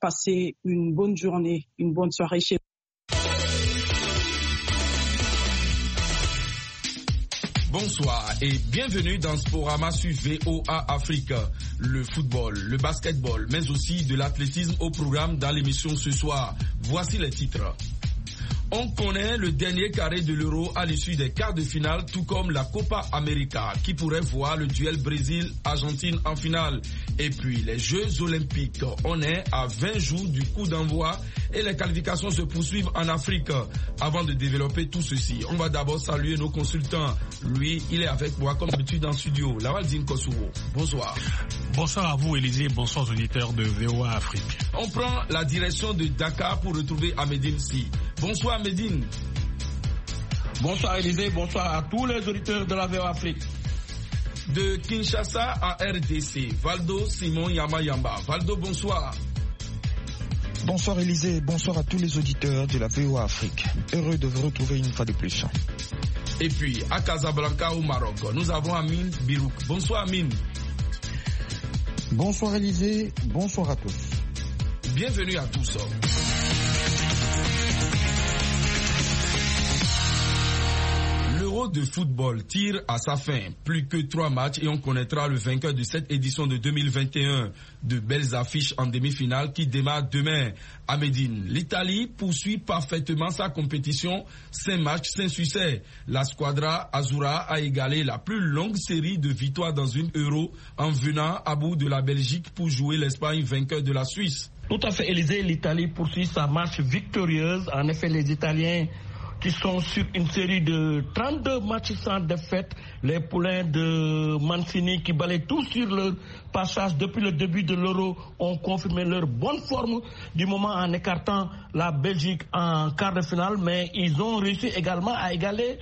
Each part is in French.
passer une bonne journée, une bonne soirée chez vous. Bonsoir et bienvenue dans Sporama sur VOA Afrique. Le football, le basketball, mais aussi de l'athlétisme au programme dans l'émission ce soir. Voici les titres. On connaît le dernier carré de l'Euro à l'issue des quarts de finale, tout comme la Copa América, qui pourrait voir le duel Brésil-Argentine en finale. Et puis les Jeux Olympiques, on est à 20 jours du coup d'envoi et les qualifications se poursuivent en Afrique. Avant de développer tout ceci, on va d'abord saluer nos consultants. Lui, il est avec moi comme d'habitude en studio, Lawaldine Kosovo. Bonsoir. Bonsoir à vous, Élisée. Bonsoir aux auditeurs de VOA Afrique. On prend la direction de Dakar pour retrouver Ahmedine Si. Bonsoir Medine. Bonsoir Élisée, bonsoir à tous les auditeurs de la VOA Afrique. De Kinshasa à RDC, Valdo Simon Yamayamba. Valdo, bonsoir. Bonsoir Élisée, bonsoir à tous les auditeurs de la VOA Afrique. Heureux de vous retrouver une fois de plus. Et puis à Casablanca au Maroc, nous avons Amine Birouk. Bonsoir Amine. Bonsoir Élisée, bonsoir à tous. Bienvenue à tous. L'Euro de football tire à sa fin. Plus que 3 matchs et on connaîtra le vainqueur de cette édition de 2021. De belles affiches en demi-finale qui démarrent demain. À Médine, l'Italie poursuit parfaitement sa compétition. 5 matchs, 5 succès. La Squadra Azzurra a égalé la plus longue série de victoires dans une Euro en venant à bout de la Belgique pour jouer l'Espagne vainqueur de la Suisse. Tout à fait, Élisée, l'Italie poursuit sa marche victorieuse. En effet, les Italiens qui sont sur une série de 32 matchs sans défaite. Les poulains de Mancini qui balaient tout sur leur passage depuis le début de l'Euro ont confirmé leur bonne forme du moment en écartant la Belgique en quart de finale. Mais ils ont réussi également à égaler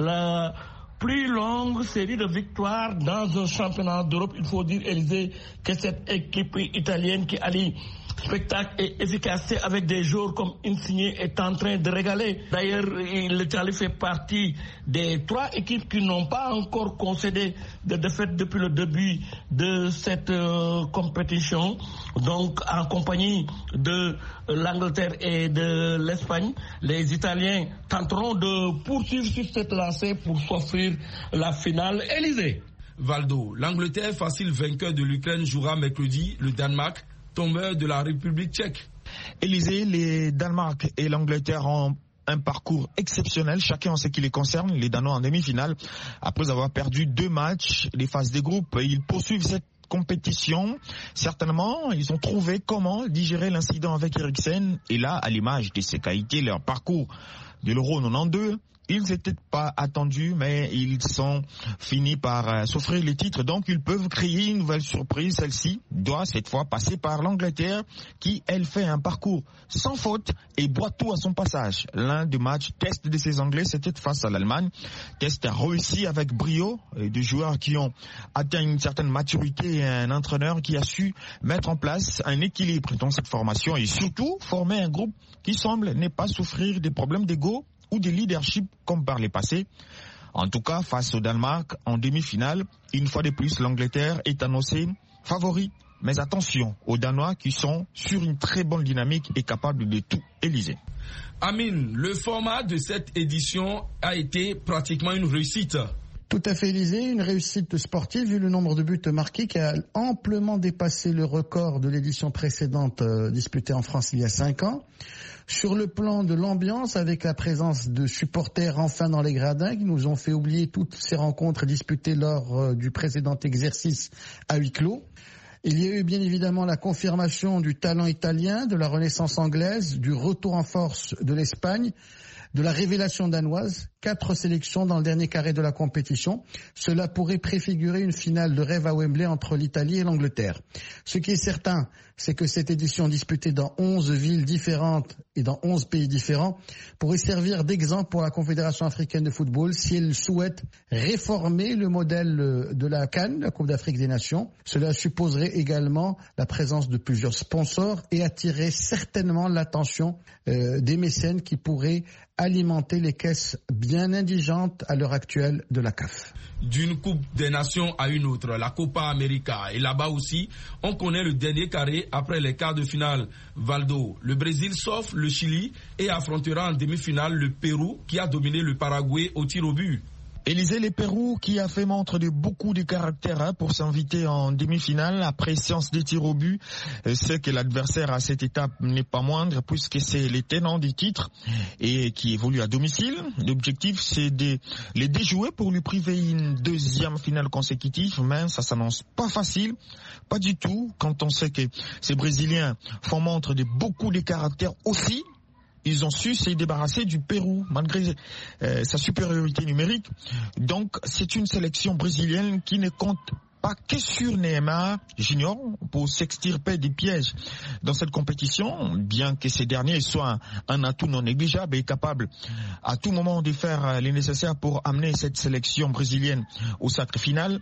la plus longue série de victoires dans un championnat d'Europe. Il faut dire, Élisée, que cette équipe italienne qui allie spectacle et efficacité avec des joueurs comme Insigne est en train de régaler. D'ailleurs, l'Italie fait partie des 3 équipes qui n'ont pas encore concédé de défaite depuis le début de cette compétition. Donc, en compagnie de l'Angleterre et de l'Espagne, les Italiens tenteront de poursuivre sur cette lancée pour s'offrir la finale. Élysée. Valdo, l'Angleterre, facile vainqueur de l'Ukraine, jouera mercredi le Danemark, tombeur de la République tchèque. Élisée, les Danemark et l'Angleterre ont un parcours exceptionnel, chacun en ce qui les concerne. Les Danois en demi-finale, après avoir perdu 2 matchs des phases des groupes, ils poursuivent cette compétition. Certainement, ils ont trouvé comment digérer l'incident avec Eriksen. Et là, à l'image de ses qualités, leur parcours de l'Euro 92, ils n'étaient pas attendus, mais ils sont finis par s'offrir les titres. Donc, ils peuvent créer une nouvelle surprise. Celle-ci doit cette fois passer par l'Angleterre, qui, elle, fait un parcours sans faute et boit tout à son passage. L'un des matchs test de ces Anglais, c'était face à l'Allemagne. Test réussi avec brio, de joueurs qui ont atteint une certaine maturité et un entraîneur qui a su mettre en place un équilibre dans cette formation et surtout former un groupe qui semble ne pas souffrir des problèmes d'ego ou de leadership comme par les passés. En tout cas, face au Danemark, en demi-finale, une fois de plus, l'Angleterre est annoncée favori. Mais attention aux Danois qui sont sur une très bonne dynamique et capables de tout éliser. Amine, le format de cette édition a été pratiquement une réussite. Tout à fait, Élisée, une réussite sportive vu le nombre de buts marqués qui a amplement dépassé le record de l'édition précédente disputée en France il y a 5 ans. Sur le plan de l'ambiance, avec la présence de supporters enfin dans les gradins qui nous ont fait oublier toutes ces rencontres disputées lors du précédent exercice à huis clos. Il y a eu bien évidemment la confirmation du talent italien, de la renaissance anglaise, du retour en force de l'Espagne, de la révélation danoise, 4 sélections dans le dernier carré de la compétition. Cela pourrait préfigurer une finale de rêve à Wembley entre l'Italie et l'Angleterre. Ce qui est certain, c'est que cette édition disputée dans 11 villes différentes et dans 11 pays différents pourrait servir d'exemple pour la Confédération africaine de football si elle souhaite réformer le modèle de la CAN, la Coupe d'Afrique des Nations. Cela supposerait également la présence de plusieurs sponsors et attirer certainement l'attention des mécènes qui pourraient alimenter les caisses bien bien indigente à l'heure actuelle de la CAF. D'une Coupe des Nations à une autre, la Copa América. Et là-bas aussi, on connaît le dernier carré après les quarts de finale. Valdo, le Brésil sauf le Chili et affrontera en demi-finale le Pérou qui a dominé le Paraguay au tir au but. Élisée, le Pérou qui a fait montre de beaucoup de caractère pour s'inviter en demi-finale après séance de tir au but. C'est que l'adversaire à cette étape n'est pas moindre puisque c'est les tenants du titre et qui évolue à domicile. L'objectif c'est de les déjouer pour lui priver une deuxième finale consécutive, mais ça s'annonce pas facile, pas du tout quand on sait que ces Brésiliens font montre de beaucoup de caractère aussi. Ils ont su se débarrasser du Pérou malgré sa supériorité numérique. Donc c'est une sélection brésilienne qui ne compte pas que sur Neymar Junior pour s'extirper des pièges dans cette compétition, bien que ces derniers soient un atout non négligeable et capable à tout moment de faire le nécessaire pour amener cette sélection brésilienne au sacre final.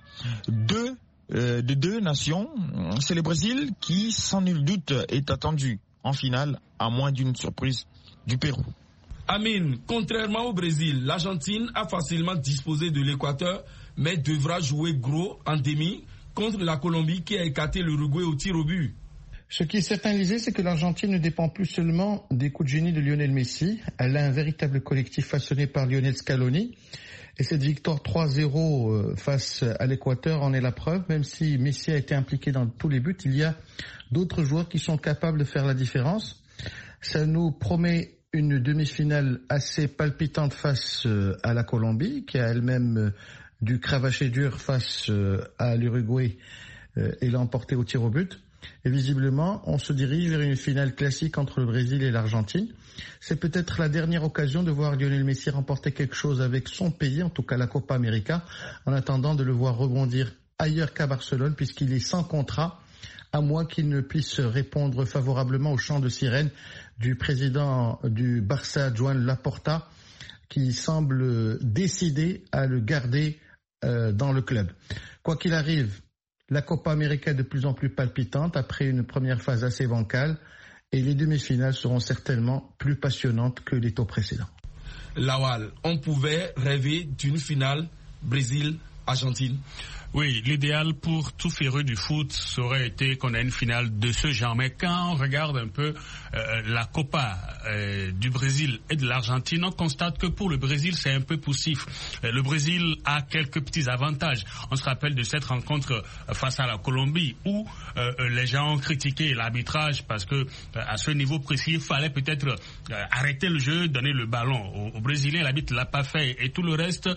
De deux nations, c'est le Brésil qui sans nul doute est attendu en finale à moins d'une surprise du Pérou. Amine, contrairement au Brésil, l'Argentine a facilement disposé de l'Équateur, mais devra jouer gros en demi contre la Colombie qui a écarté l'Uruguay au tir au but. Ce qui est certain, Élisée, c'est que l'Argentine ne dépend plus seulement des coups de génie de Lionel Messi. Elle a un véritable collectif façonné par Lionel Scaloni. Et cette victoire 3-0 face à l'Équateur en est la preuve. Même si Messi a été impliqué dans tous les buts, il y a d'autres joueurs qui sont capables de faire la différence. Ça nous promet une demi-finale assez palpitante face à la Colombie, qui a elle-même dû cravacher dur face à l'Uruguay et l'a emporté au tir au but. Et visiblement, on se dirige vers une finale classique entre le Brésil et l'Argentine. C'est peut-être la dernière occasion de voir Lionel Messi remporter quelque chose avec son pays, en tout cas la Copa América, en attendant de le voir rebondir ailleurs qu'à Barcelone, puisqu'il est sans contrat, à moins qu'il ne puisse répondre favorablement au chant de sirène du président du Barça, Joan Laporta, qui semble décidé à le garder dans le club. Quoi qu'il arrive, la Copa América est de plus en plus palpitante après une première phase assez bancale et les demi-finales seront certainement plus passionnantes que les tours précédents. Lawal, on pouvait rêver d'une finale Brésil-Argentine. Oui, l'idéal pour tout féru du foot aurait été qu'on ait une finale de ce genre. Mais quand on regarde un peu la Copa du Brésil et de l'Argentine, on constate que pour le Brésil, c'est un peu poussif. Le Brésil a quelques petits avantages. On se rappelle de cette rencontre face à la Colombie où les gens ont critiqué l'arbitrage parce que à ce niveau précis, il fallait peut-être arrêter le jeu, donner le ballon aux Brésiliens. L'arbitre l'a pas fait et tout le reste.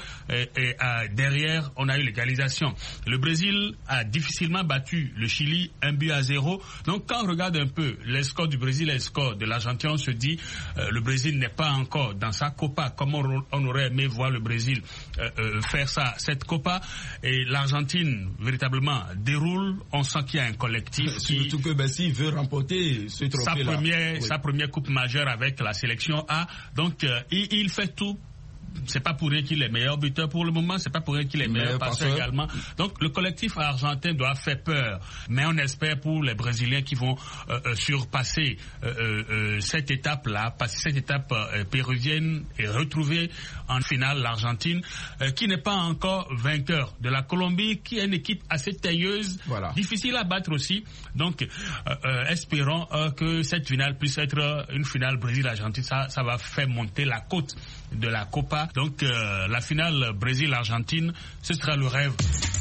Derrière, on a eu l'égalisation. Le Brésil a difficilement battu le Chili 1-0. Donc quand on regarde un peu les scores du Brésil et les scores de l'Argentine, on se dit le Brésil n'est pas encore dans sa Copa comme on aurait aimé voir le Brésil faire cette Copa. Et l'Argentine véritablement déroule. On sent qu'il y a un collectif. Surtout que Messi veut remporter ce trophée-là. Sa première coupe majeure avec la sélection A. Donc il fait tout. C'est pas pour rien qu'il est meilleur buteur pour le moment, c'est pas pour rien qu'il est meilleur passeur également. Donc le collectif argentin doit faire peur, mais on espère pour les Brésiliens qui vont surpasser cette étape-là, passer cette étape péruvienne et retrouver en finale l'Argentine, qui n'est pas encore vainqueur de la Colombie, qui est une équipe assez tailleuse, difficile à battre aussi. Donc espérons que cette finale puisse être une finale Brésil-Argentine. Ça va faire monter la cote de la Copa. Donc la finale Brésil-Argentine, ce sera le rêve.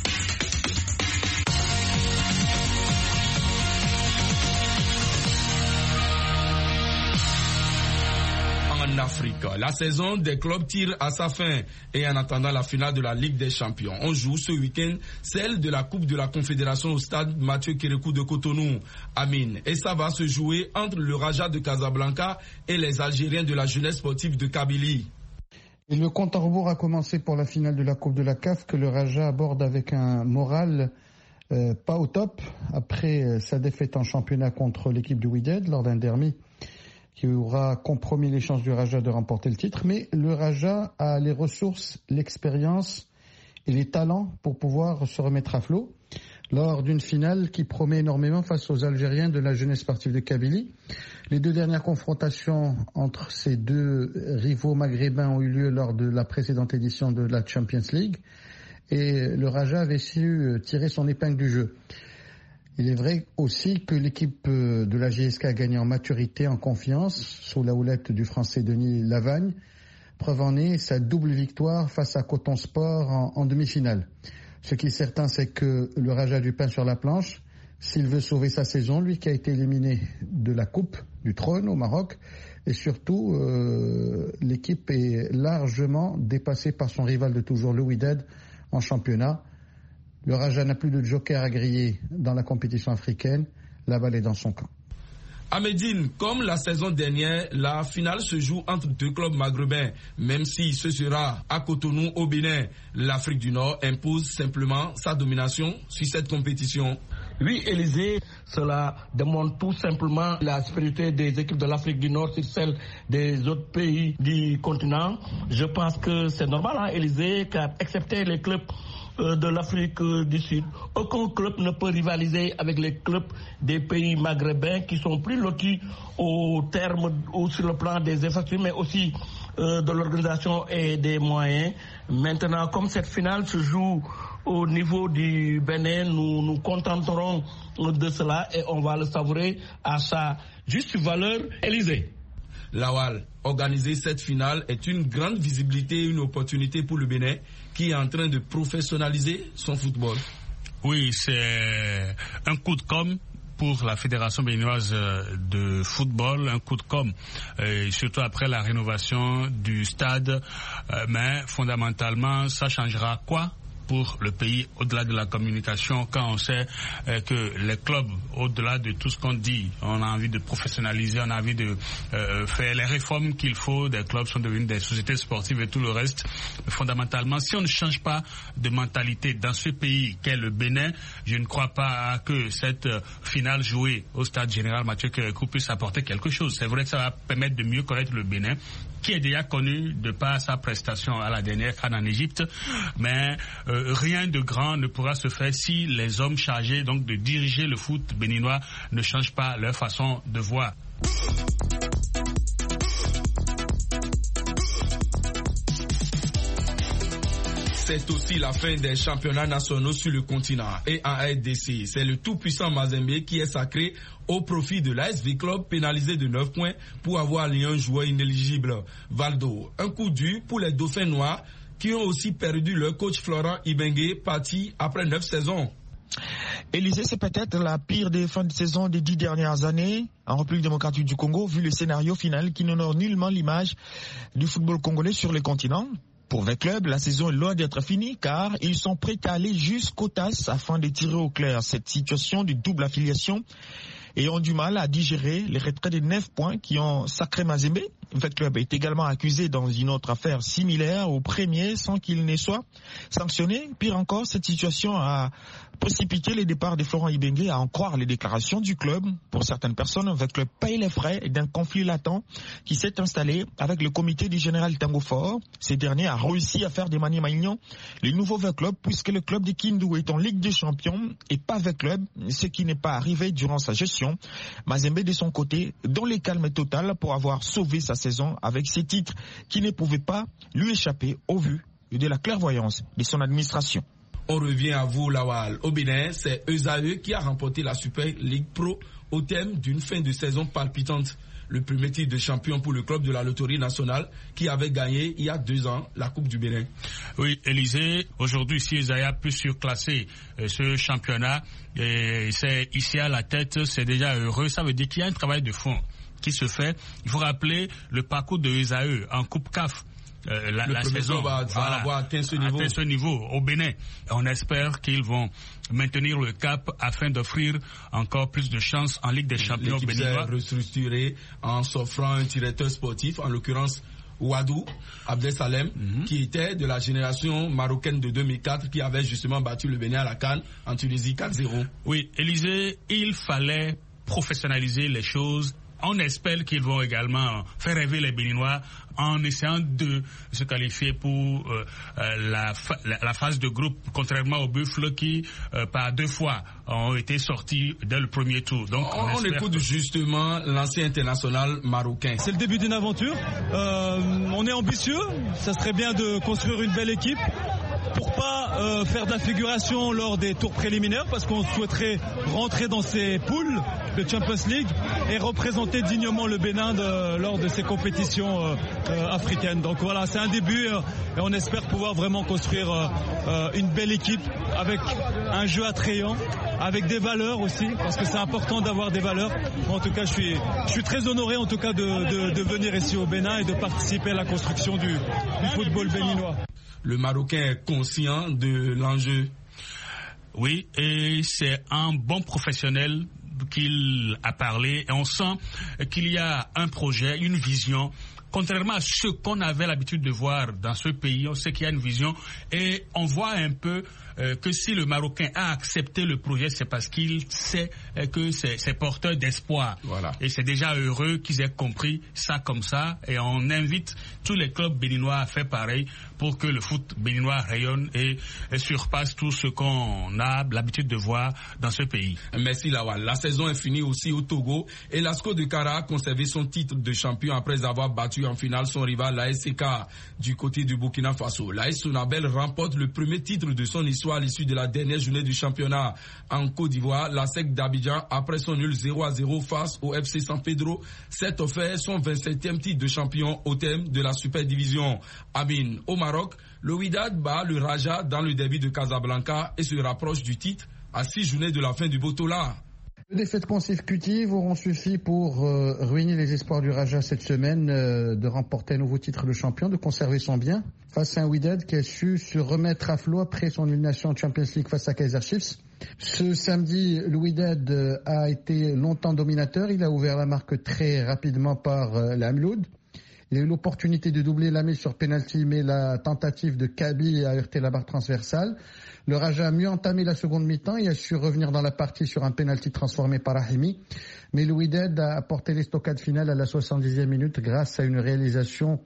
En Afrique, la saison des clubs tire à sa fin et en attendant la finale de la Ligue des Champions, on joue ce week-end celle de la Coupe de la Confédération au stade Mathieu Kérékou de Cotonou. Amine, et ça va se jouer entre le Raja de Casablanca et les Algériens de la jeunesse sportive de Kabylie. Et le compte à rebours a commencé pour la finale de la Coupe de la CAF que le Raja aborde avec un moral pas au top après sa défaite en championnat contre l'équipe de Wydad lors d'un derby qui aura compromis les chances du Raja de remporter le titre. Mais le Raja a les ressources, l'expérience et les talents pour pouvoir se remettre à flot. lors d'une finale qui promet énormément face aux Algériens de la jeunesse sportive de Kabylie. Les 2 dernières confrontations entre ces 2 rivaux maghrébins ont eu lieu lors de la précédente édition de la Champions League et le Raja avait su tirer son épingle du jeu. Il est vrai aussi que l'équipe de la JSK a gagné en maturité, en confiance, sous la houlette du Français Denis Lavagne. Preuve en est sa double victoire face à Coton Sport en demi-finale. Ce qui est certain, c'est que le Raja a du pain sur la planche. S'il veut sauver sa saison, lui qui a été éliminé de la Coupe du Trône au Maroc, et surtout, l'équipe est largement dépassée par son rival de toujours, le Wydad, en championnat. Le Raja n'a plus de joker à griller dans la compétition africaine. La balle est dans son camp. À Médine, comme la saison dernière, la finale se joue entre 2 clubs maghrébins. Même si ce sera à Cotonou au Bénin, l'Afrique du Nord impose simplement sa domination sur cette compétition. Oui, Élysée, cela démontre tout simplement la supériorité des équipes de l'Afrique du Nord sur celle des autres pays du continent. Je pense que c'est normal, Élysée, car excepté les clubs de l'Afrique du Sud, aucun club ne peut rivaliser avec les clubs des pays maghrébins qui sont plus lotis au terme ou sur le plan des infrastructures, mais aussi de l'organisation et des moyens. Maintenant, comme cette finale se joue au niveau du Bénin, nous nous contenterons de cela et on va le savourer à sa juste valeur. Élysée. Lawal, organiser cette finale est une grande visibilité et une opportunité pour le Bénin qui est en train de professionnaliser son football. Oui, c'est un coup de com' pour la Fédération béninoise de football, un coup de com', surtout après la rénovation du stade, mais fondamentalement, ça changera quoi pour le pays au-delà de la communication quand on sait que les clubs, au-delà de tout ce qu'on dit, on a envie de professionnaliser, on a envie de faire les réformes qu'il faut, des clubs sont devenus des sociétés sportives et tout le reste. Mais fondamentalement, si on ne change pas de mentalité dans ce pays qu'est le Bénin, je ne crois pas que cette finale jouée au stade général Mathieu Kérékou puisse apporter quelque chose. C'est vrai que ça va permettre de mieux connaître le Bénin, qui est déjà connu de par sa prestation à la dernière CAN en Égypte, mais rien de grand ne pourra se faire si les hommes chargés donc de diriger le foot béninois ne changent pas leur façon de voir. C'est aussi la fin des championnats nationaux sur le continent et en RDC. C'est le tout-puissant Mazembe qui est sacré au profit de l'ASV Club pénalisé de 9 points pour avoir lié un joueur inéligible. Valdo, un coup dur pour les Dauphins noirs qui ont aussi perdu leur coach Florent Ibengue, parti après 9 saisons. Élysée, c'est peut-être la pire des fins de saison des 10 dernières années en République démocratique du Congo, vu le scénario final qui n'honore nullement l'image du football congolais sur le continent. Pour 20 clubs, la saison est loin d'être finie car ils sont prêts à aller jusqu'au TAS afin de tirer au clair cette situation de double affiliation et ont du mal à digérer les retraits de 9 points qui ont sacré Mazembe. 20 clubs est également accusé dans une autre affaire similaire au premier sans qu'il ne soit sanctionné. Pire encore, cette situation a précipité les départs de Florent Ibengue, à en croire les déclarations du club. Pour certaines personnes, 20 clubs paye les frais d'un conflit latent qui s'est installé avec le comité du général Tango Fort. Ces derniers a réussi à faire des maniemagnon les nouveaux 20 clubs puisque le club de Kindu est en Ligue des Champions et pas 20 clubs, ce qui n'est pas arrivé durant sa gestion. Mazembe de son côté, dans le calme total pour avoir sauvé sa saison avec ses titres qui ne pouvaient pas lui échapper au vu de la clairvoyance de son administration. On revient à vous, Lawal. Au Bénin, c'est ESAE qui a remporté la Super League Pro au thème d'une fin de saison palpitante. Le premier titre de champion pour le club de la loterie nationale qui avait gagné il y a 2 ans la Coupe du Bénin. Oui, Élysée, aujourd'hui, si ESAE a pu surclasser ce championnat, et c'est ici à la tête, c'est déjà heureux. Ça veut dire qu'il y a un travail de fond qui se fait. Il faut rappeler le parcours de ESAE en Coupe CAF. La saison va avoir atteint ce niveau au Bénin. On espère qu'ils vont maintenir le cap afin d'offrir encore plus de chances en Ligue des Champions béninois. L'équipe s'est restructurée en s'offrant un directeur sportif, en l'occurrence Ouadou Abdesalem, qui était de la génération marocaine de 2004, qui avait justement battu le Bénin à la CAN en Tunisie 4-0. Oui, Élysée, il fallait professionnaliser les choses On espère qu'ils vont également faire rêver les Béninois en essayant de se qualifier pour la phase de groupe, contrairement aux Buffles qui, par 2 fois, ont été sortis dès le premier tour. Donc, on écoute justement l'ancien international marocain. C'est le début d'une aventure. On est ambitieux. Ça serait bien de construire une belle équipe pour pas faire de la figuration lors des tours préliminaires, parce qu'on souhaiterait rentrer dans ces poules de Champions League et représenter dignement le Bénin lors de ces compétitions africaines. Donc voilà, c'est un début et on espère pouvoir vraiment construire une belle équipe avec un jeu attrayant, avec des valeurs aussi, parce que c'est important d'avoir des valeurs. En tout cas, je suis très honoré en tout cas de venir ici au Bénin et de participer à la construction du football béninois. Le Marocain est conscient de l'enjeu. Oui, et c'est un bon professionnel qu'il a parlé, et on sent qu'il y a un projet, une vision. Contrairement à ce qu'on avait l'habitude de voir dans ce pays, on sait qu'il y a une vision et on voit un peu que si le Marocain a accepté le projet, c'est parce qu'il sait que c'est porteur d'espoir. Voilà. Et c'est déjà heureux qu'ils aient compris ça comme ça. Et on invite tous les clubs béninois à faire pareil pour que le foot béninois rayonne et surpasse tout ce qu'on a l'habitude de voir dans ce pays. Merci Lawal. La saison est finie aussi au Togo et l'ASCO de Kara a conservé son titre de champion après avoir battu en finale son rival l'AS Seka du côté du Burkina Faso. L'AS Sonabel remporte le premier titre de son histoire à l'issue de la dernière journée du championnat en Côte d'Ivoire. La SEC d'Abidjan, après son nul 0-0 face au FC San Pedro, s'est offert son 27e titre de champion au thème de la Super Division. Amin, au Maroc, le Wydad bat le Raja dans le derby de Casablanca et se rapproche du titre à 6 journées de la fin du Botola. Les défaites consécutives auront suffi pour ruiner les espoirs du Raja cette semaine de remporter un nouveau titre de champion, de conserver son bien face à un Wydad qui a su se remettre à flot après son élimination en Champions League face à Kaizer Chiefs. Ce samedi, le Wydad a été longtemps dominateur. Il a ouvert la marque très rapidement par l'Amloud. Il a eu l'opportunité de doubler la mise sur penalty, mais la tentative de Kaby a heurté la barre transversale. Le Raja a mieux entamé la seconde mi-temps et a su revenir dans la partie sur un penalty transformé par Rahimi. Mais le Wydad a apporté l'estocade finale à la 70e minute grâce à une réalisation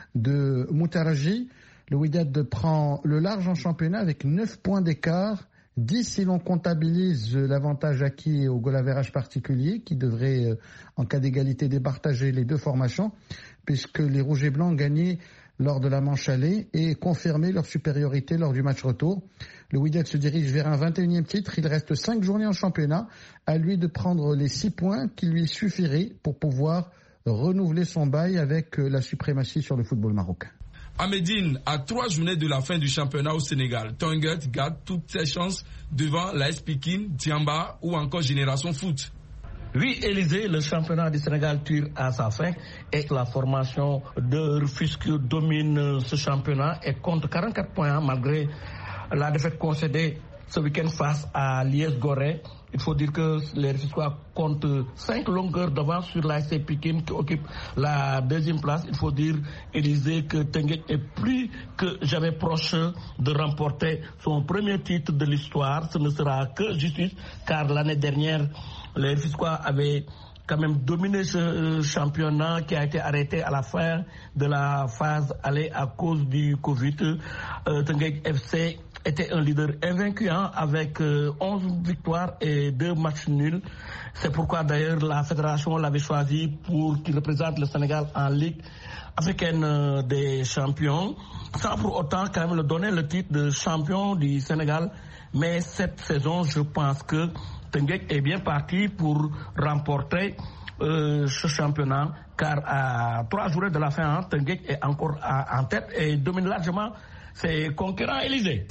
de Moutaraji. Le Wydad prend le large en championnat avec 9 points d'écart. 10 si l'on comptabilise l'avantage acquis au goal average particulier qui devrait, en cas d'égalité, départager les deux formations puisque les Rouges et Blancs gagnaient lors de la manche aller et confirmaient leur supériorité lors du match retour. Le Wydad se dirige vers un 21e titre. Il reste 5 journées en championnat. À lui de prendre les 6 points qui lui suffiraient pour pouvoir renouveler son bail avec la suprématie sur le football marocain. À Médine, à 3 journées de la fin du championnat au Sénégal, Tonguet garde toutes ses chances devant l'AS Pikine, Diamba ou encore Génération Foot. Oui, Élysée, le championnat du Sénégal tire à sa fin et la formation de Rufisque domine ce championnat et compte 44 points malgré la défaite concédée ce week-end face à l'IS Gorée. Il faut dire que les Rufisquois comptent 5 longueurs d'avance sur l'AS Pikine qui occupe la 2e place. Il faut dire, Élysée, que Tenguet est plus que jamais proche de remporter son premier titre de l'histoire. Ce ne sera que justice car l'année dernière, les Rufisquois avaient quand même dominé ce championnat qui a été arrêté à la fin de la phase aller à cause du Covid. Tenguet FC était un leader invaincu avec 11 victoires et 2 matchs nuls. C'est pourquoi d'ailleurs la fédération l'avait choisi pour qu'il représente le Sénégal en Ligue africaine des champions, sans pour autant quand même le donner le titre de champion du Sénégal. Mais cette saison, je pense que Tenguet est bien parti pour remporter ce championnat, car à 3 journées de la fin, Tenguet est encore en tête et domine largement ses concurrents Élysée.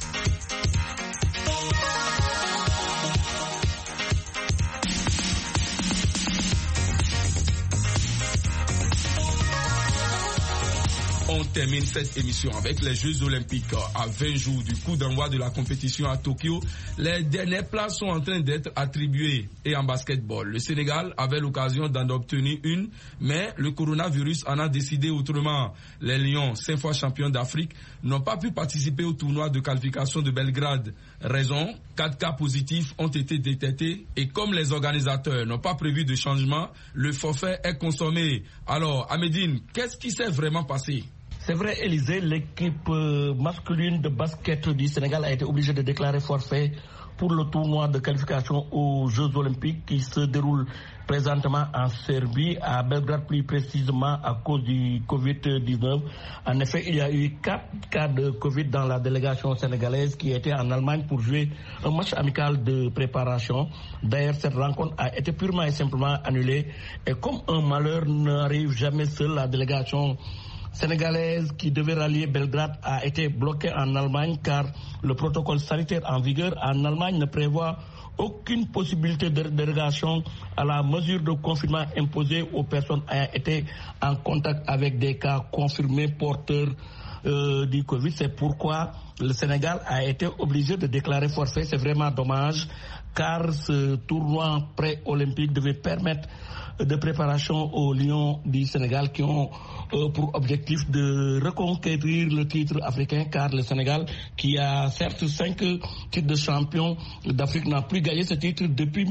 On termine cette émission avec les Jeux Olympiques. À 20 jours du coup d'envoi de la compétition à Tokyo, les dernières places sont en train d'être attribuées. Et en basketball, le Sénégal avait l'occasion d'en obtenir une, mais le coronavirus en a décidé autrement. Les Lions, 5 fois champions d'Afrique, n'ont pas pu participer au tournoi de qualification de Belgrade. Raison, 4 cas positifs ont été détectés et comme les organisateurs n'ont pas prévu de changement, le forfait est consommé. Alors, Amédine, qu'est-ce qui s'est vraiment passé? C'est vrai, Élysée, l'équipe masculine de basket du Sénégal a été obligée de déclarer forfait pour le tournoi de qualification aux Jeux Olympiques qui se déroule présentement en Serbie, à Belgrade plus précisément à cause du Covid-19. En effet, il y a eu 4 cas de Covid dans la délégation sénégalaise qui était en Allemagne pour jouer un match amical de préparation. D'ailleurs, cette rencontre a été purement et simplement annulée. Et comme un malheur n'arrive jamais seul, la délégation sénégalaise qui devait rallier Belgrade a été bloquée en Allemagne car le protocole sanitaire en vigueur en Allemagne ne prévoit aucune possibilité de dérogation à la mesure de confinement imposée aux personnes ayant été en contact avec des cas confirmés porteurs du Covid. C'est pourquoi le Sénégal a été obligé de déclarer forfait. C'est vraiment dommage car ce tournoi pré-olympique devait permettre de préparation aux Lions du Sénégal qui ont pour objectif de reconquérir le titre africain car le Sénégal, qui a certes 5 titres de champion d'Afrique, n'a plus gagné ce titre depuis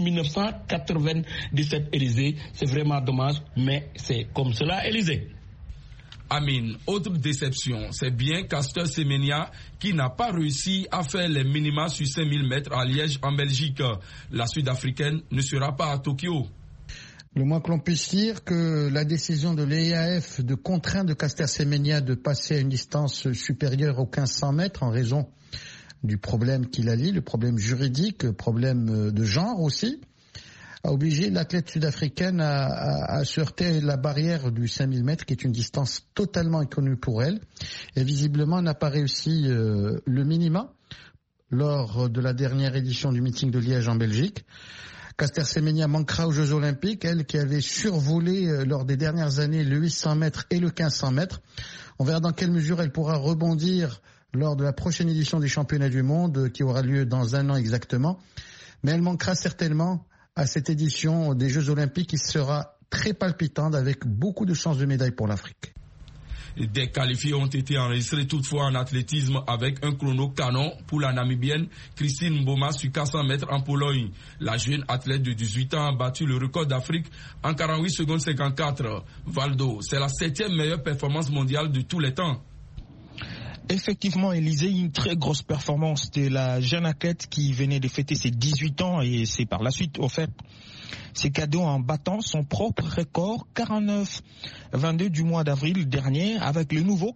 1997, Élysée. C'est vraiment dommage, mais c'est comme cela, Élysée. Amine, autre déception, c'est bien Caster Semenya qui n'a pas réussi à faire les minima sur 5000 mètres à Liège en Belgique. La Sud-Africaine ne sera pas à Tokyo. Le moins que l'on puisse dire que la décision de l'EAF de contraindre Caster Semenya de passer à une distance supérieure aux 1500 mètres en raison du problème qu'il a lié, le problème juridique, le problème de genre aussi, a obligé l'athlète sud-africaine à se heurter la barrière du 5000 mètres qui est une distance totalement inconnue pour elle et visiblement n'a pas réussi le minima lors de la dernière édition du meeting de Liège en Belgique. Caster Semenya manquera aux Jeux Olympiques, elle qui avait survolé lors des dernières années le 800 mètres et le 1500 mètres. On verra dans quelle mesure elle pourra rebondir lors de la prochaine édition des championnats du monde qui aura lieu dans 1 an exactement. Mais elle manquera certainement à cette édition des Jeux Olympiques qui sera très palpitante avec beaucoup de chances de médailles pour l'Afrique. Des qualifiés ont été enregistrés toutefois en athlétisme avec un chrono canon pour la Namibienne Christine Mboma sur 400 mètres en Pologne. La jeune athlète de 18 ans a battu le record d'Afrique en 48 secondes 54. Valdo, c'est la 7e meilleure performance mondiale de tous les temps. Effectivement, Élysée, une très grosse performance de la jeune athlète qui venait de fêter ses 18 ans et c'est par la suite offert ses cadeaux en battant son propre record 49,22 du mois d'avril dernier avec le nouveau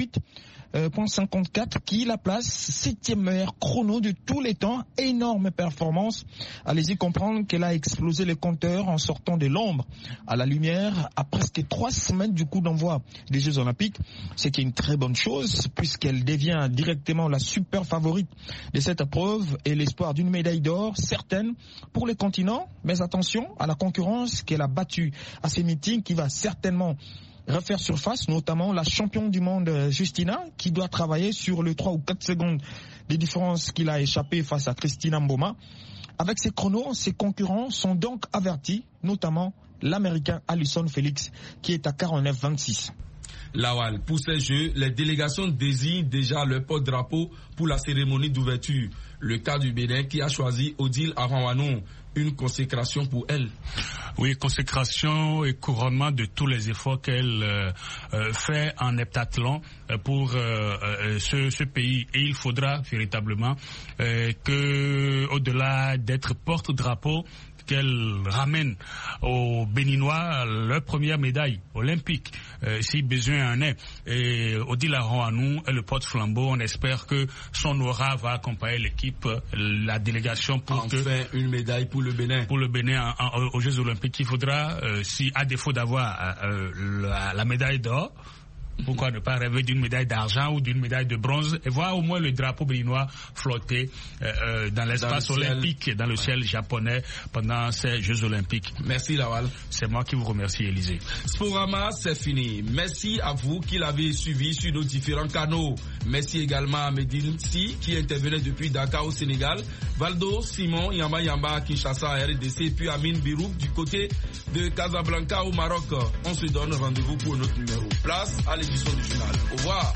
48,54 qui la place 7e meilleur chrono de tous les temps. Énorme performance. Allez-y comprendre qu'elle a explosé les compteurs en sortant de l'ombre à la lumière à presque 3 semaines du coup d'envoi des Jeux Olympiques. C'est une très bonne chose puisqu'elle devient directement la super favorite de cette épreuve et l'espoir d'une médaille d'or certaine pour les continents. Mais attention à la concurrence qu'elle a battue à ces meetings qui va certainement refaire surface, notamment la championne du monde Justina qui doit travailler sur le 3 ou 4 secondes des différences qu'il a échappé face à Christina Mboma. Avec ces chronos, ses concurrents sont donc avertis, notamment l'américain Allyson Felix qui est à 49,26. Lawal, pour ces Jeux, les délégations désignent déjà leur porte-drapeau pour la cérémonie d'ouverture. Le cas du Bénin qui a choisi Odile Aranwanou, une consécration pour elle. Oui, consécration et couronnement de tous les efforts qu'elle fait en heptathlon pour ce pays. Et il faudra véritablement que, au-delà d'être porte-drapeau, qu'elle ramène aux Béninois leur première médaille olympique, si besoin en est. Et Odile Aranwanou est le porte-flambeau. On espère que son aura va accompagner l'équipe, la délégation pour une médaille pour le Bénin. Pour le Bénin aux Jeux Olympiques, il faudra, si à défaut d'avoir la médaille d'or, Pourquoi ne pas rêver d'une médaille d'argent ou d'une médaille de bronze et voir au moins le drapeau béninois flotter dans l'espace olympique, dans le ciel japonais pendant ces Jeux olympiques. Merci Lawal. C'est moi qui vous remercie, Élisée. Sporama, c'est fini. Merci à vous qui l'avez suivi sur nos différents canaux. Merci également à Medine Si qui intervenait depuis Dakar au Sénégal, Valdo, Simon, Yamba à Kinshasa à RDC, puis Amine Birouk du côté de Casablanca au Maroc. On se donne rendez-vous pour notre numéro. Place à l'édition du journal. Au revoir.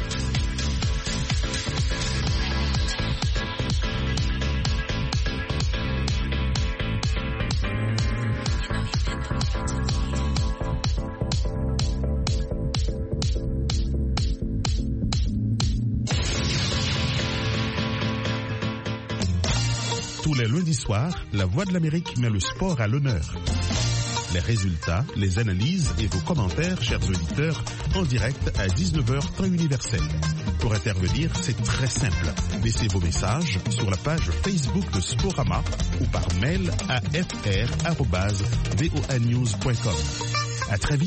Tous les lundis soirs, La Voix de l'Amérique met le sport à l'honneur. Les résultats, les analyses et vos commentaires, chers auditeurs, en direct à 19h temps universel. Pour intervenir, c'est très simple. Laissez vos messages sur la page Facebook de Sporama ou par mail à fr@voanews.com. À très vite.